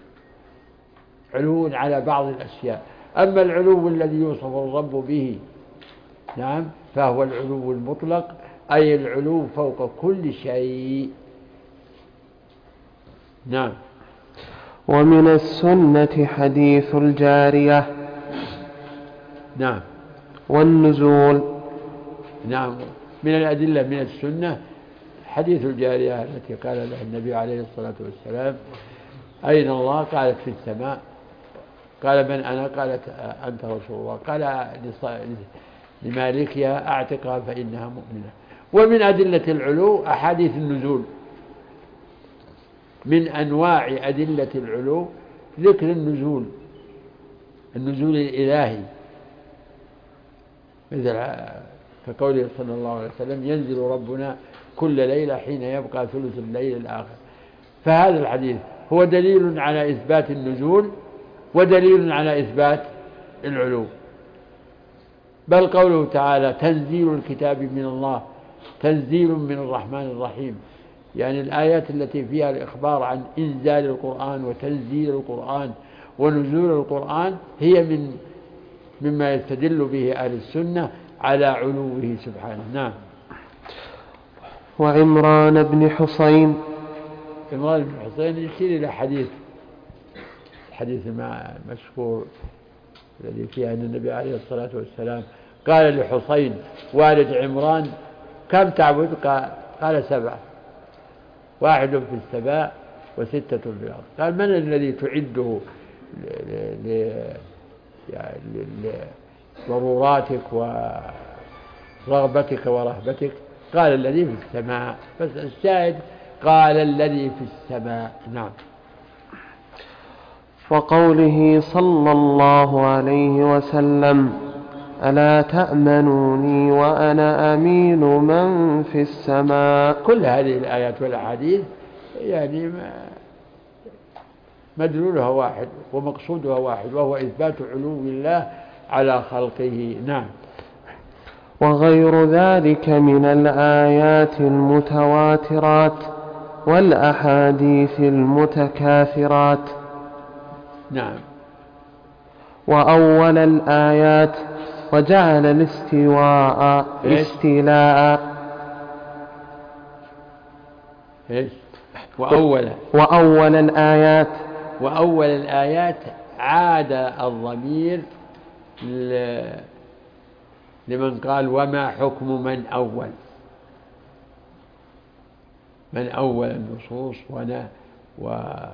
علو على بعض الأشياء. أما العلو الذي يوصف الرب به نعم فهو العلو المطلق، أي العلو فوق كل شيء. نعم. ومن السنة حديث الجارية. نعم. والنزول. نعم. من الأدلة من السنة حديث الجارية التي قال لها النبي عليه الصلاة والسلام: أين الله؟ قالت في السماء. قال: من أنا؟ قالت: أنت رسول الله. قال لمالكها: أعتقها فإنها مؤمنة. ومن أدلة العلو أحاديث النزول. من أنواع أدلة العلو ذكر النزول، النزول الإلهي، مثل كقوله صلى الله عليه وسلم: ينزل ربنا كل ليلة حين يبقى ثلث الليل الآخر. فهذا الحديث هو دليل على إثبات النزول ودليل على إثبات العلو. بل قوله تعالى: تنزيل الكتاب من الله تنزيل من الرحمن الرحيم. يعني الآيات التي فيها الإخبار عن إنزال القرآن وتنزيل القرآن ونزول القرآن هي من مما يستدل به أهل السنة على علوه سبحانه. نعم. وعمران بن حصين. عمران بن حصين يشير إلى حديث الحديث المشهور الذي فيه أن النبي عليه الصلاة والسلام قال لحصين والد عمران كم تعبد؟ قال سبعة، واحد في السماء وستة في الأرض. قال من الذي تعده لضروراتك ورغبتك ورهبتك؟ قال الذي في السماء. بس الشاهد قال الذي في السماء. نعم. وقوله صلى الله عليه وسلم ألا تأمنوني وأنا أمين من في السماء. كل هذه الآيات والأحاديث يعني مدلولها واحد ومقصودها واحد، وهو إثبات علو الله على خلقه. نعم. وغير ذلك من الآيات المتواترات والأحاديث المتكاثرات. نعم. وأول الآيات وجعل الاستواء استيلاء. إيش؟ وأول وأول الآيات وأول الآيات عاد الضمير لمن قال وما حكم من أول من أول النصوص ونا و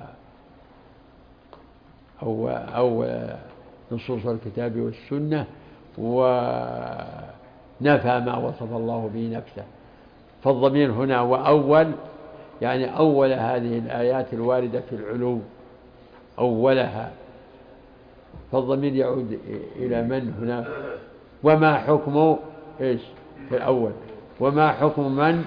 أو أول نصوص الكتاب والسنة ونفى ما وصف الله به نفسه. فالضمير هنا وأول يعني أول هذه الآيات الواردة في العلو، أولها، فالضمير يعود إلى من هنا؟ وما حكم إيش في الأول؟ وما حكم من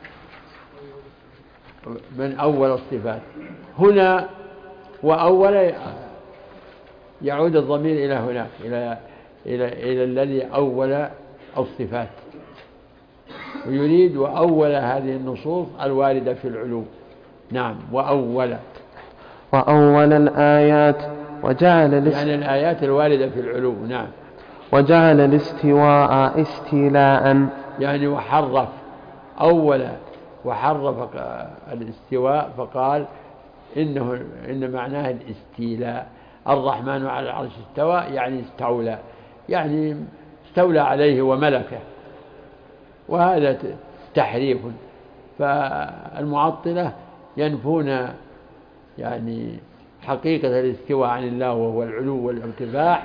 من أول الصفات؟ هنا وأول يعود الضمير إلى هناك، إلى إلى إلى الذي أول الصفات، ويريد وأول هذه النصوص الواردة في العلو. نعم. وأول وأول الآيات وجعل الاست... يعني الآيات الواردة في العلو. نعم. وجعل الاستواء استيلاء يعني وحرف أول وحرف الاستواء فقال إنه إن معناه الاستيلاء. الرحمن على العرش استوى يعني استولى، يعني استولى عليه وملكه، وهذا تحريف. فالمعطلة ينفون يعني حقيقة الاستواء عن الله وهو العلو والارتفاع،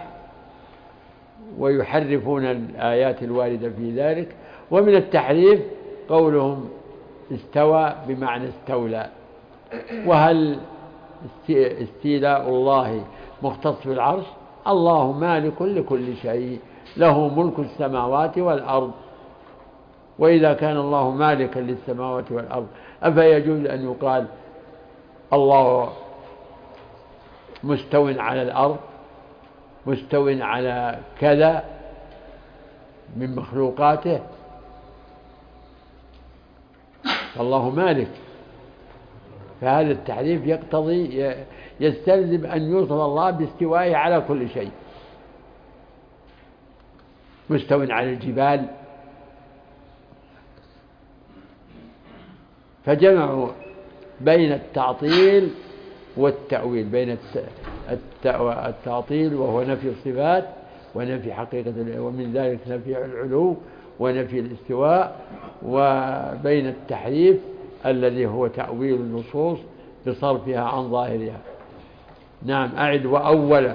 ويحرفون الآيات الواردة في ذلك. ومن التحريف قولهم استوى بمعنى استولى. وهل استيلاء الله مختص بالعرش؟ الله مالك لكل شيء، له ملك السماوات والأرض. وإذا كان الله مالكا للسماوات والأرض أفيجوز أن يقال الله مستو على الأرض، مستو على كذا من مخلوقاته؟ فالله مالك. فهذا التحريف يقتضي يستلزم أن يوصف الله باستوائه على كل شيء. مستو على الجبال، فجمعوا بين التعطيل والتأويل، بين التعطيل وهو نفي الصفات ونفي حقيقة، ومن ذلك نفي العلو ونفي الاستواء، وبين التحريف الذي هو تأويل النصوص بصرفها عن ظاهرها. نعم. أعد. وأول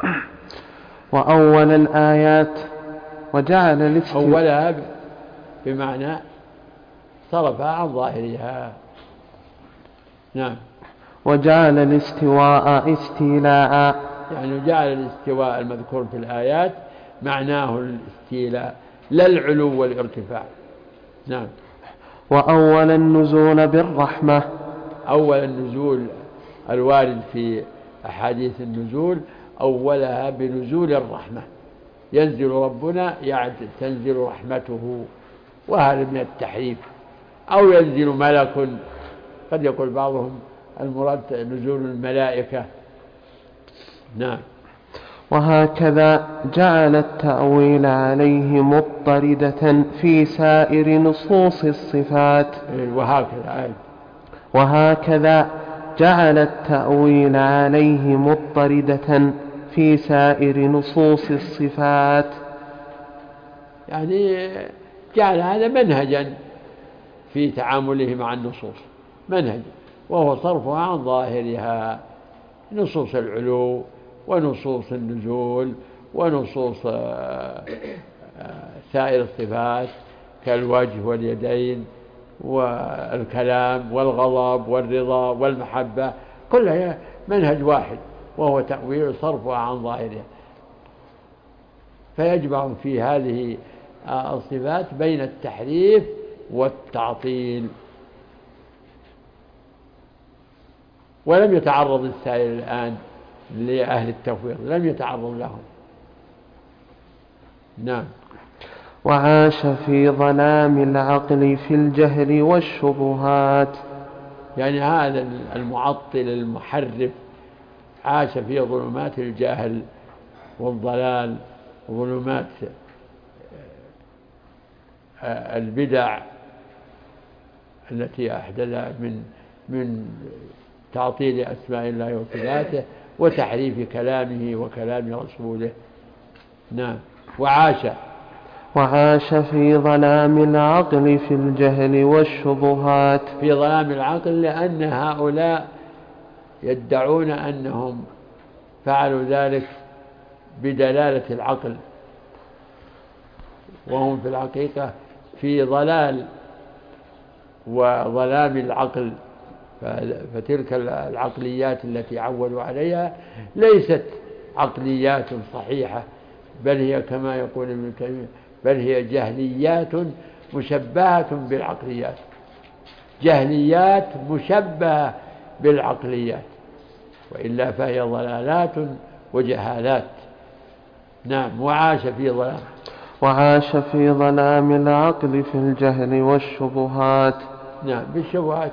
وأول الآيات وجعل الاستواء أولها بمعنى صرفها عن ظاهرها. نعم. وجعل الاستواء استيلاء يعني جعل الاستواء المذكور في الآيات معناه الاستيلاء لا العلو والارتفاع. نعم. وأول النزول بالرحمة. أول النزول الوارد في أحاديث النزول أولها بنزول الرحمة. ينزل ربنا يعني تنزل رحمته وهذا من التحريف. أو ينزل ملك، قد يقول بعضهم المراد نزول الملائكة. نعم. وهكذا جعل التأويل عليه مضطردة في سائر نصوص الصفات. وهكذا وهكذا جعل التأويل عليه مضطردة في سائر نصوص الصفات، يعني جعل هذا منهجا في تعامله مع النصوص، منهج، وهو صرفها عن ظاهرها، نصوص العلو ونصوص النزول ونصوص سائر الصفات كالوجه واليدين والكلام والغضب والرضا والمحبة، كلها منهج واحد، وهو تأويل صرفها عن ظاهرها. فيجمع في هذه الصفات بين التحريف والتعطيل. ولم يتعرض السائل الآن لأهل التفويض، لم يتعرض لهم. نعم. وعاش في ظلام العقل في الجهل والشبهات، يعني هذا المعطل المحرف عاش في ظلمات الجهل والضلال، ظلمات البدع التي أحدثها من من تعطيل أسماء الله وصفاته وتحريف كلامه وكلام رسوله. نعم. وعاش وعاش في ظلام العقل في الجهل والشبهات، في ظلام العقل، لأن هؤلاء يدعون أنهم فعلوا ذلك بدلالة العقل، وهم في الحقيقة في ضلال وظلام العقل. فتلك العقليات التي عولوا عليها ليست عقليات صحيحة، بل هي كما يقول ابن تيمية بل هي جهليات مشبهة بالعقليات، جهليات مشبهة بالعقليات، وإلا فهي ضلالات وجهالات. نعم. وعاش في ظلام وعاش في ظلام العقل في الجهل والشبهات. نعم. بالشبهات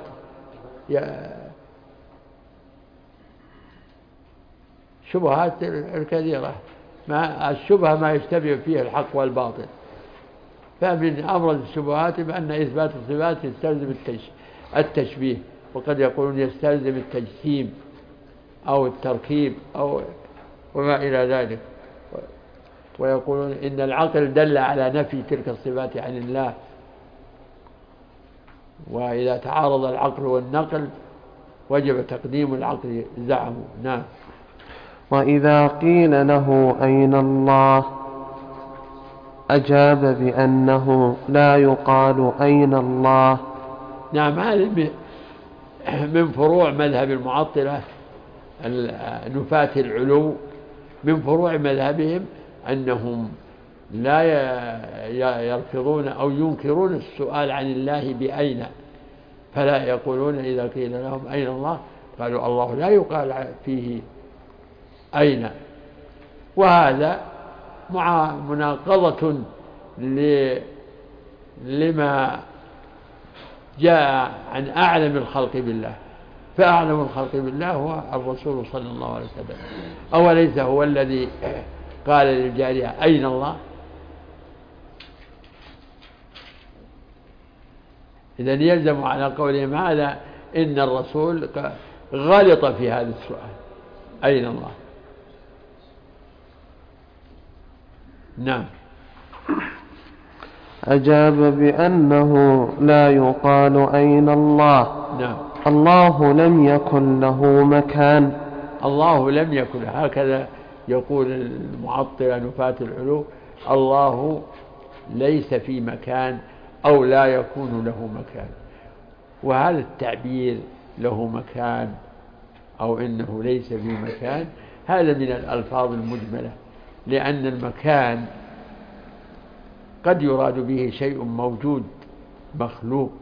شبهات الكثيرة، ما الشبهة ما يشتبه فيه الحق والباطل. فمن أبرز الشبهات بأن إثبات الصفات يستلزم التشبيه، وقد يقولون يستلزم التجسيم أو التركيب أو وما إلى ذلك، ويقولون إن العقل دل على نفي تلك الصفات عن الله، وإذا تعارض العقل والنقل وجب تقديم العقل زعموا. نعم. وإذا قيل له أين الله أجاب بأنه لا يقال أين الله. نعم. هذا من فروع مذهب المعطلة نفاة العلو، من فروع مذهبهم أنهم لا يرفضون أو ينكرون السؤال عن الله بأين، فلا يقولون إذا قيل لهم أين الله قالوا الله لا يقال فيه أين. وهذا مع مناقضة لما جاء عن أعلم الخلق بالله، فأعلم الخلق بالله هو الرسول صلى الله عليه وسلم. أوليس هو الذي قال للجارية أين الله؟ إذن يلزم على قولهم هذا إن الرسول غلط في هذا السؤال أين الله. نعم. أجاب بأنه لا يقال أين الله. نعم. الله لم يكن له مكان. الله لم يكن، هكذا يقول المعطلة نفاة العلو، الله ليس في مكان أو لا يكون له مكان. وهذا التعبير له مكان أو إنه ليس في مكان هذا من الألفاظ المجملة، لأن المكان قد يراد به شيء موجود مخلوق،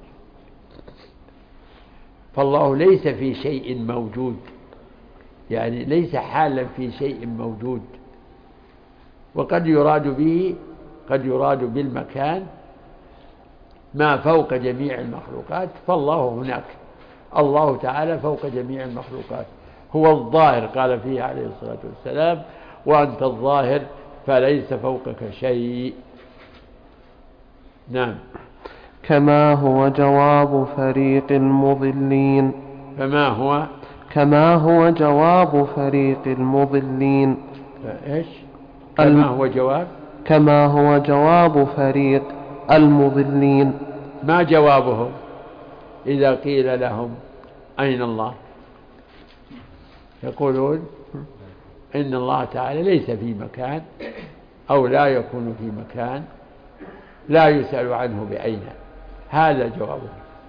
فالله ليس في شيء موجود، يعني ليس حالا في شيء موجود. وقد يراد به قد يراد بالمكان ما فوق جميع المخلوقات فالله هناك. الله تعالى فوق جميع المخلوقات، هو الظاهر، قال فيه عليه الصلاة والسلام: وأنت الظاهر فليس فوقك شيء. نعم. كما هو جواب فريق المضلين فما هو كما هو جواب فريق المضلين إيش كما هو جواب كما هو جواب فريق المضلين. ما جوابهم إذا قيل لهم أين الله؟ يقولون إن الله تعالى ليس في مكان، أو لا يكون في مكان، لا يسأل عنه بأين. هذا جوابه.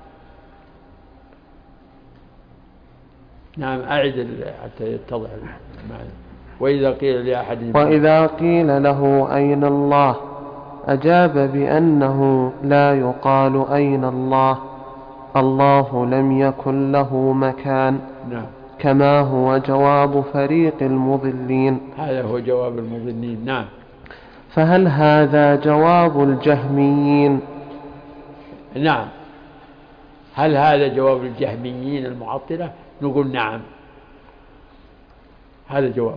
نعم، أعد حتى يتضح المعنى. وإذا قيل لأحد وإذا قيل له أين الله أجاب بأنه لا يقال أين الله، الله لم يكن له مكان. نعم. كما هو جواب فريق المضلين. هذا هو جواب المضلين. نعم. فهل هذا جواب الجهميين؟ نعم. هل هذا جواب الجهميين المعطلة؟ نقول نعم، هذا جواب.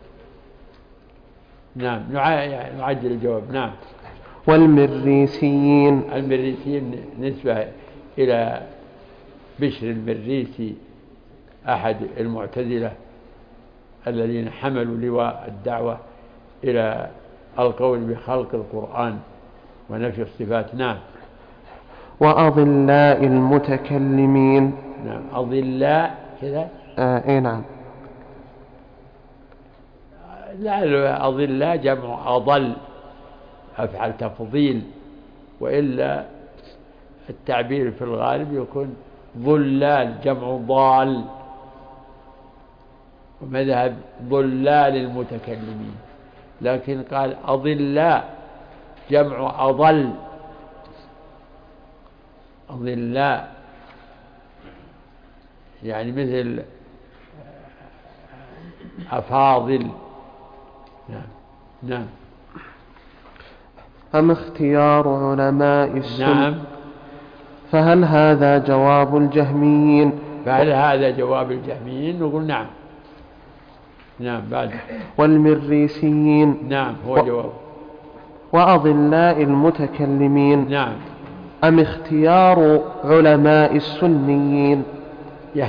نعم، نعجل الجواب. نعم. والمريسيين. المريسيين نسبة إلى بشر المريسي، أحد المعتزلة الذين حملوا لواء الدعوة إلى القول بخلق القرآن ونفي الصفات. نعم. وأضلاء المتكلمين. نعم. أضلاء كذا. آه إيه نعم. لا، أضلاء جمع أضل، أفعل تفضيل، وإلا التعبير في الغالب يكون ضلال جمع ضال، ومذهب ضلال المتكلمين. لكن قال أضلاء جمع أضل، أضلاء يعني مثل أفاضل. نعم. نعم. أم اختيار علماء السنة. نعم. فهل هذا جواب الجهميين؟ فهل هذا جواب الجهميين؟ نقول نعم. نعم. بعد. والمريسيين. نعم، هو و... جواب. وأضلاء المتكلمين. نعم. أم اختيار علماء السنيين؟ يعني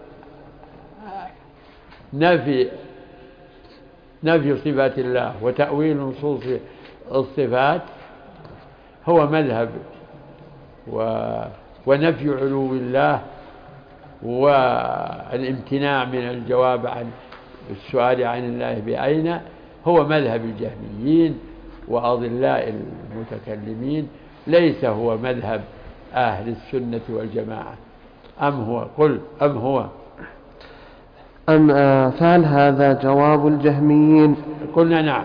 نفي نفي صفات الله وتأويل نصوص الصفات هو مذهب، و... ونفي علو الله والامتناع من الجواب عن السؤال عن الله بأين هو مذهب الجهميين وأضلاء المتكلمين، ليس هو مذهب أهل السنة والجماعة. أم هو؟ قل أم هو؟ أم آه فهل هذا جواب الجهميين؟ قلنا نعم.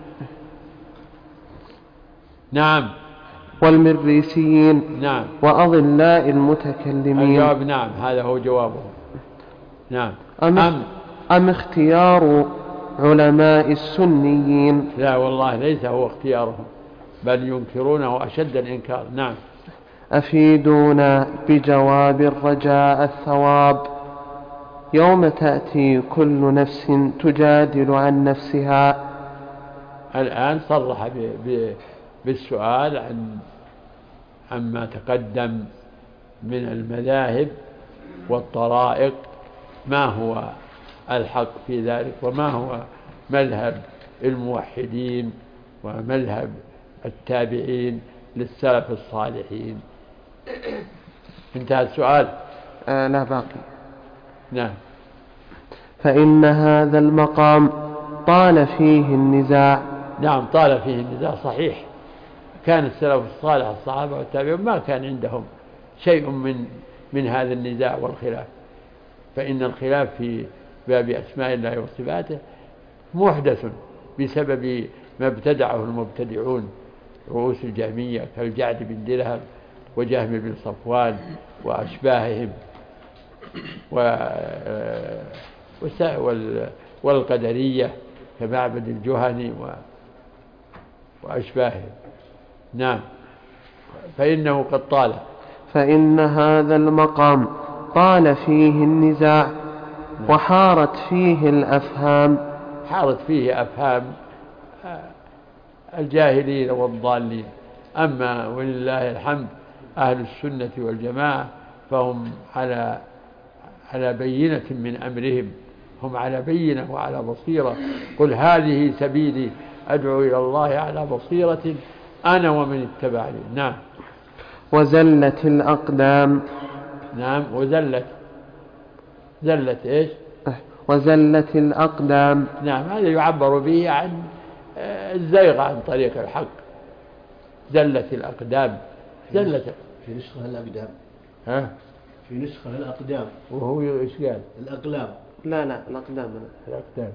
نعم. والمريسيين. نعم. وأضلاء المتكلمين. الجواب نعم، هذا هو جوابه. نعم. أم, أم, أم اختيار علماء السنيين؟ لا والله ليس هو اختيارهم، بل ينكرونه أشد الإنكار. نعم. أفيدونا بجواب رجاء الثواب يوم تأتي كل نفس تجادل عن نفسها. الآن صرح ب... ب... بالسؤال عن عما تقدم من المذاهب والطرائق، ما هو الحق في ذلك، وما هو مذهب الموحدين ومذهب التابعين للسلف الصالحين. انتهى السؤال. آه لا باقي. نعم. فإن هذا المقام طال فيه النزاع. نعم، طال فيه النزاع صحيح. كان السلف الصالح الصحابة والتابعون ما كان عندهم شيء من من هذا النزاع والخلاف، فإن الخلاف في باب أسماء الله وصفاته محدث بسبب ما ابتدعه المبتدعون رؤوس الجهمية كالجعد بن درهم وجهم بن صفوان وأشباههم والقدرية كمعبد الجهني وأشباههم. نعم. فإنه قد طال فإن هذا المقام طال فيه النزاع وحارت فيه الأفهام حارت فيه أفهام الجاهلين والضالين. أما ولله الحمد أهل السنة والجماعة فهم على على بينة من أمرهم، هم على بينة وعلى بصيرة. قل هذه سبيلي أدعو إلى الله على بصيرة أنا ومن اتبعني. نعم. وزلت الأقدام. نعم. وزلت زلت إيش؟ وزلت الأقدام. نعم. هذا يعبر به عن الزيغ عن طريق الحق. زلت الأقدام. زلت في نسخة الأقدام. ها؟ في نسخة الأقدام. وهو إيش قال؟ الأقلام. لا لا الأقدام. الأقدام.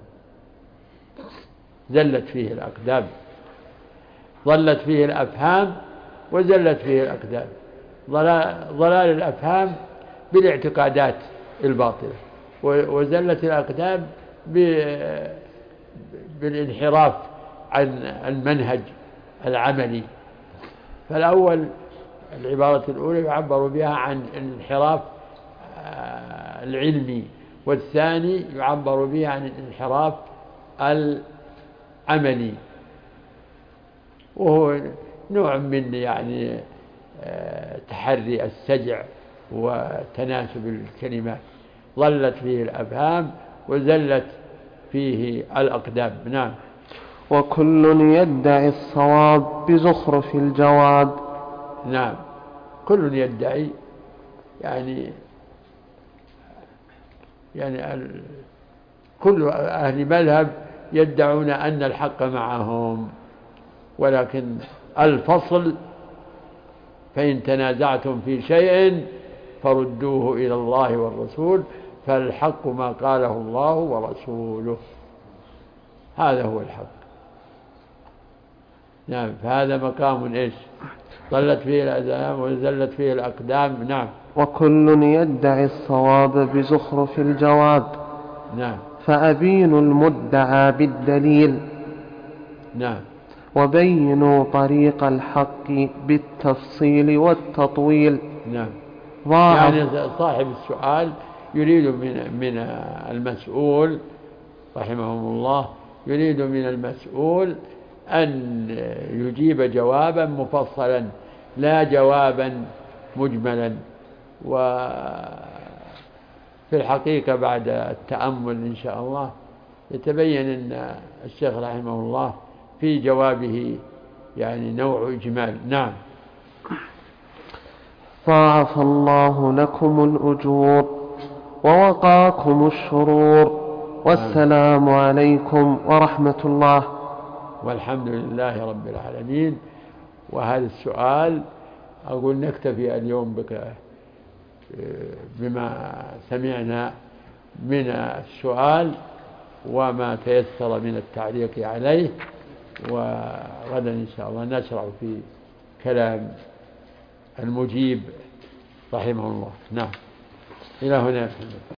زلت فيه الأقدام. ضلت فيه الأفهام وزلت فيه الأقدام. ضلال الأفهام بالاعتقادات الباطلة، وزلت الأقدام بالانحراف عن المنهج العملي. فالأول العبارة الأولى يعبر بها عن الانحراف العلمي، والثاني يعبر به عن الانحراف العملي، وهو نوع من يعني تحري السجع وتناسب الكلمات. ظلت فيه الأفهام وزلت فيه الأقدام. نعم. وكل يدعي الصواب بزخرف الجواب. نعم. كل يدعي يعني يعني كل أهل مذهب يدعون أن الحق معهم، ولكن الفصل فإن تنازعتم في شيء فردوه إلى الله والرسول فالحق ما قاله الله ورسوله، هذا هو الحق. نعم. فهذا مقام إيش؟ ضلت فيه الأقدام وزلت فيه الأقدام. نعم. وكل يدعي الصواب بزخرف الجواب. نعم. فأبين المدعى بالدليل. نعم. وبينوا طريق الحق بالتفصيل والتطويل. نعم. ضاعف. يعني صاحب السؤال يريد من من المسؤول رحمه الله يريد من المسؤول أن يجيب جوابا مفصلا لا جوابا مجملا. وفي الحقيقة بعد التأمل إن شاء الله يتبين أن الشيخ رحمه الله في جوابه يعني نوع إجمال. نعم. ضاعف الله لكم الأجور ووقاكم الشرور، والسلام عليكم ورحمة الله. والحمد لله رب العالمين. وهذا السؤال أقول نكتفي اليوم بك بما سمعنا من السؤال وما تيسر من التعليق عليه، وغدا إن شاء الله نشرع في كلام المجيب رحمه الله. نعم. إلى هنا.